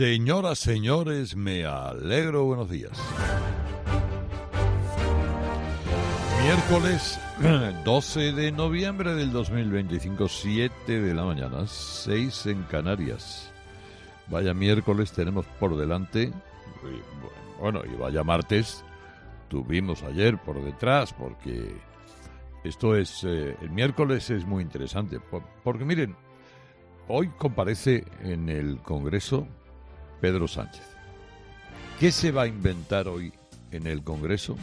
Señoras, señores, me alegro, buenos días. Miércoles 12 de noviembre del 2025, 7 de la mañana, 6 en Canarias. Vaya miércoles tenemos por delante, bueno, y vaya martes tuvimos ayer por detrás, porque esto es, el miércoles es muy interesante, porque miren, hoy comparece en el Congreso Pedro Sánchez. ¿Qué se va a inventar hoy en el Congreso?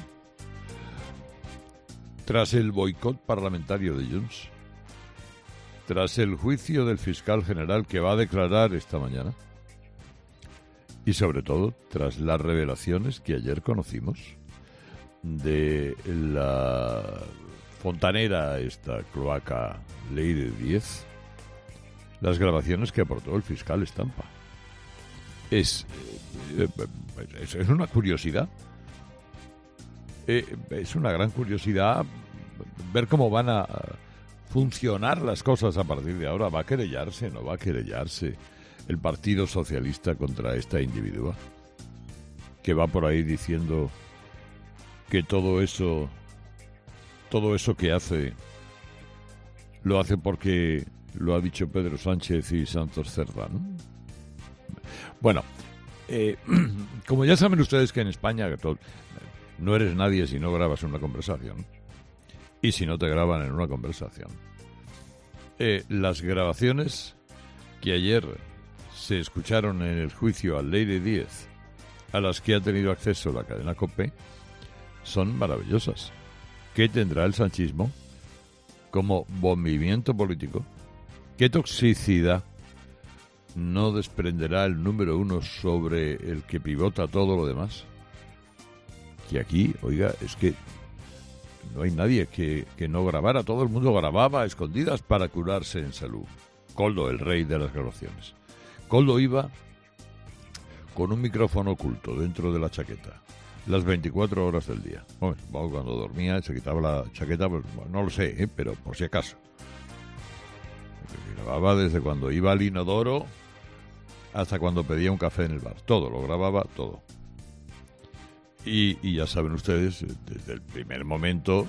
Tras el boicot parlamentario de Junts, tras el juicio del fiscal general que va a declarar esta mañana, y sobre todo tras las revelaciones que ayer conocimos de la fontanera, esta cloaca Ley 10, las grabaciones que aportó el fiscal Estampa. Es una curiosidad. Es una gran curiosidad ver cómo van a funcionar las cosas a partir de ahora. ¿Va a querellarse? ¿No va a querellarse el Partido Socialista contra esta individua? Que va por ahí diciendo que todo eso que hace, lo hace porque lo ha dicho Pedro Sánchez y Santos Cerdán. Bueno, como ya saben ustedes que en España no eres nadie si no grabas una conversación, y si no te graban en una conversación. Las grabaciones que ayer se escucharon en el juicio al Ley 10, a las que ha tenido acceso la cadena COPE, son maravillosas. ¿Qué tendrá el sanchismo como movimiento político? ¿Qué toxicidad no desprenderá el número uno sobre el que pivota todo lo demás? Que aquí, oiga, es que no hay nadie que no grabara. Todo el mundo grababa a escondidas para curarse en salud. Koldo, el rey de las grabaciones. Koldo iba con un micrófono oculto dentro de la chaqueta las 24 horas del día. Bueno, cuando dormía se quitaba la chaqueta, pues no lo sé, pero por si acaso. Grababa desde cuando iba al inodoro hasta cuando pedía un café en el bar. Todo, lo grababa todo. Y ya saben ustedes, desde el primer momento,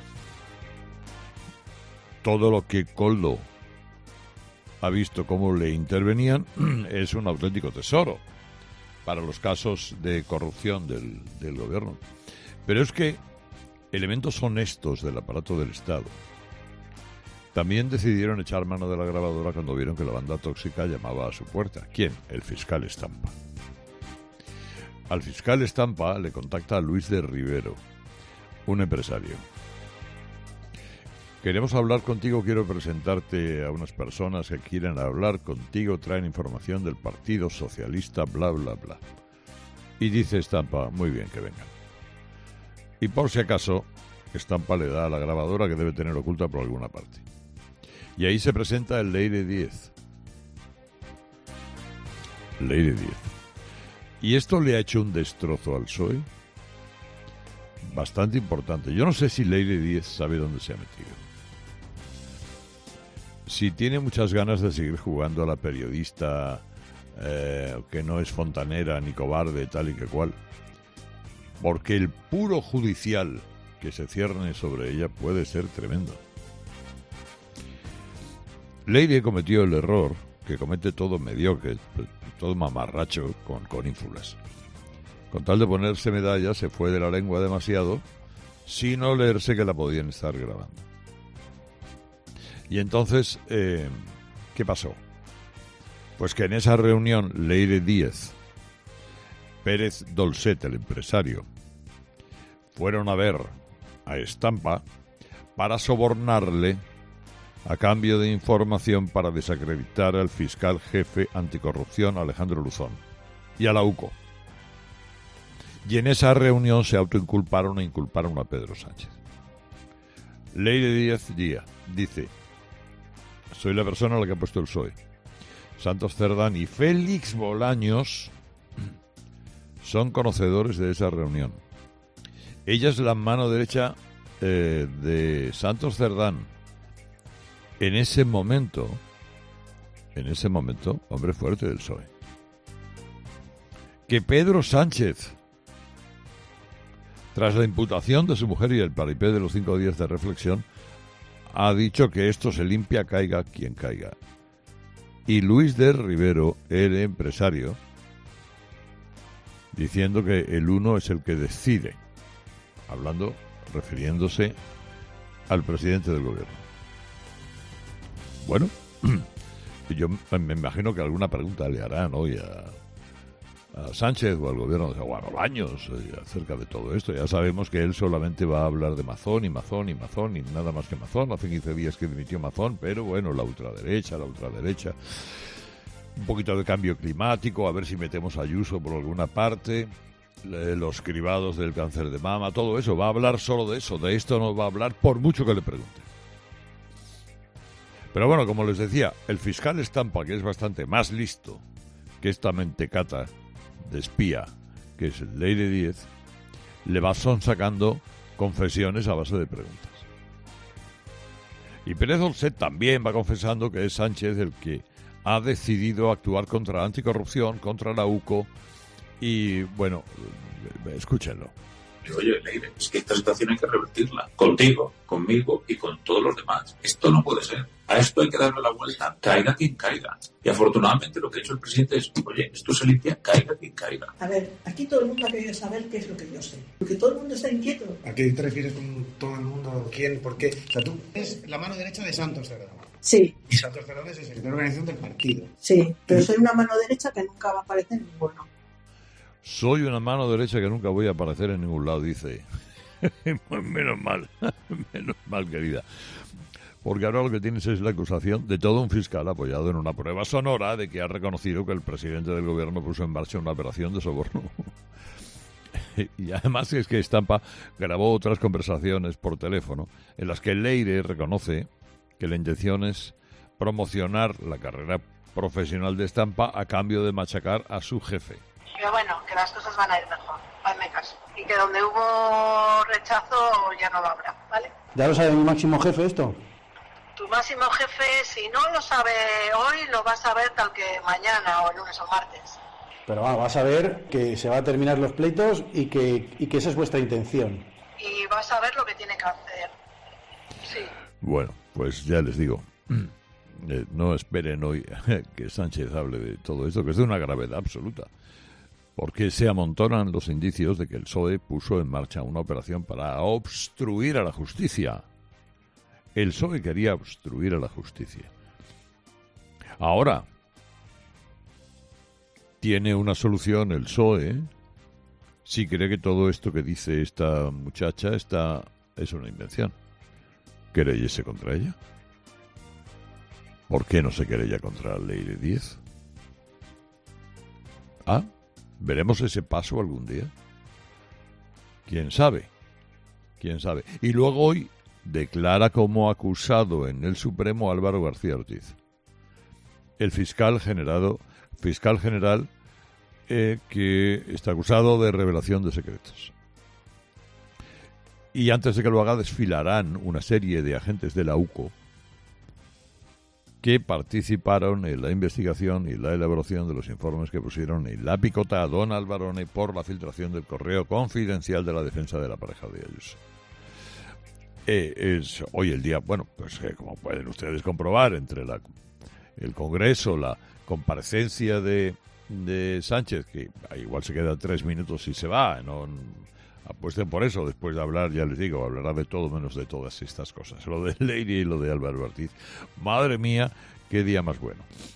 todo lo que Koldo ha visto cómo le intervenían es un auténtico tesoro para los casos de corrupción del gobierno. Pero es que elementos honestos del aparato del Estado también decidieron echar mano de la grabadora cuando vieron que la banda tóxica llamaba a su puerta. ¿Quién? El fiscal Estampa. Al fiscal Estampa le contacta a Luis de Rivero, un empresario. Queremos hablar contigo, quiero presentarte a unas personas que quieren hablar contigo, traen información del Partido Socialista, bla, bla, bla. Y dice Estampa, muy bien, que vengan. Y por si acaso, Estampa le da a la grabadora que debe tener oculta por alguna parte. Y ahí se presenta el Ley 10. Ley 10. Y esto le ha hecho un destrozo al PSOE bastante importante. Yo no sé si Ley 10 sabe dónde se ha metido. Si tiene muchas ganas de seguir jugando a la periodista que no es fontanera ni cobarde, tal y que cual. Porque el puro judicial que se cierne sobre ella puede ser tremendo. Leire cometió el error que comete todo mediocre, todo mamarracho con ínfulas. Con tal de ponerse medalla, se fue de la lengua demasiado, sin olerse que la podían estar grabando. Y entonces, ¿qué pasó? Pues que en esa reunión, Leire 10, Pérez Dolcet, el empresario, fueron a ver a Estampa para sobornarle a cambio de información para desacreditar al fiscal jefe anticorrupción Alejandro Luzón y a la UCO. Y en esa reunión se autoinculparon e inculparon a Pedro Sánchez. Leire 10 dice, soy la persona a la que ha puesto el PSOE. Santos Cerdán y Félix Bolaños son conocedores de esa reunión. Ella es la mano derecha de Santos Cerdán. En ese momento, hombre fuerte del PSOE. que Pedro Sánchez, tras la imputación de su mujer y el paripé de los 5 días de reflexión, ha dicho que esto se limpia caiga quien caiga. Y Luis de Rivero, el empresario, diciendo que el uno es el que decide, refiriéndose al presidente del gobierno. Bueno, yo me imagino que alguna pregunta le harán hoy a Sánchez o al gobierno de Baños acerca de todo esto. Ya sabemos que él solamente va a hablar de Mazón y Mazón y Mazón y nada más que Mazón. Hace 15 días que dimitió Mazón, pero bueno, la ultraderecha, un poquito de cambio climático, a ver si metemos a Ayuso por alguna parte, los cribados del cáncer de mama, todo eso. Va a hablar solo de eso, de esto no va a hablar por mucho que le pregunte. Pero bueno, como les decía, el fiscal Estampa, que es bastante más listo que esta mentecata de espía, que es el Leire Díez, le va sacando confesiones a base de preguntas. Y Pérez Olset también va confesando que es Sánchez el que ha decidido actuar contra la anticorrupción, contra la UCO, y bueno, escúchenlo. Oye, Leire, es que esta situación hay que revertirla. Contigo, conmigo y con todos los demás. Esto no puede ser. A esto hay que darle la vuelta. Caiga quien caiga. Y afortunadamente lo que ha hecho el presidente es, oye, esto se limpia, caiga quien caiga. A ver, aquí todo el mundo ha querido saber qué es lo que yo sé. Porque todo el mundo está inquieto. ¿A qué te refieres con todo el mundo? ¿Quién? ¿Por qué? O sea, tú eres la mano derecha de Santos Cerdán. Sí. Y Santos Cerdán es el secretario de organización del partido. Sí, pero soy una mano derecha que nunca va a aparecer en ninguno. Soy una mano derecha que nunca voy a aparecer en ningún lado, dice. Menos mal, querida. Porque ahora lo que tienes es la acusación de todo un fiscal apoyado en una prueba sonora de que ha reconocido que el presidente del gobierno puso en marcha una operación de soborno. Y además es que Estampa grabó otras conversaciones por teléfono en las que Leire reconoce que la intención es promocionar la carrera profesional de Estampa a cambio de machacar a su jefe. Pero bueno, que las cosas van a ir mejor, hazme caso. Y que donde hubo rechazo ya no lo habrá, ¿vale? ¿Ya lo sabe mi máximo jefe esto? Tu máximo jefe, si no lo sabe hoy, lo va a saber tal que mañana o el lunes o martes. Pero vas a ver que se van a terminar los pleitos y que esa es vuestra intención. Y vas a ver lo que tiene que hacer. Sí. Bueno, pues ya les digo, no esperen hoy que Sánchez hable de todo esto, que es de una gravedad absoluta. Porque se amontonan los indicios de que el PSOE puso en marcha una operación para obstruir a la justicia. El PSOE quería obstruir a la justicia. Ahora, tiene una solución el PSOE si cree que todo esto que dice esta muchacha es una invención. ¿Querellese contra ella? ¿Por qué no se querella contra Leire Díez? ¿Veremos ese paso algún día? ¿Quién sabe? Y luego hoy declara como acusado en el Supremo Álvaro García Ortiz, el fiscal general que está acusado de revelación de secretos. Y antes de que lo haga desfilarán una serie de agentes de la UCO que participaron en la investigación y la elaboración de los informes que pusieron en la picota a don Alvarone por la filtración del correo confidencial de la defensa de la pareja de Ayuso. Es hoy el día, bueno, pues como pueden ustedes comprobar, entre el Congreso, la comparecencia de Sánchez, que igual se queda 3 minutos y se va, no apuesten por eso, después de hablar, ya les digo, hablará de todo menos de todas estas cosas, lo de Leire y lo de Álvaro Ortiz. Madre mía, qué día más bueno.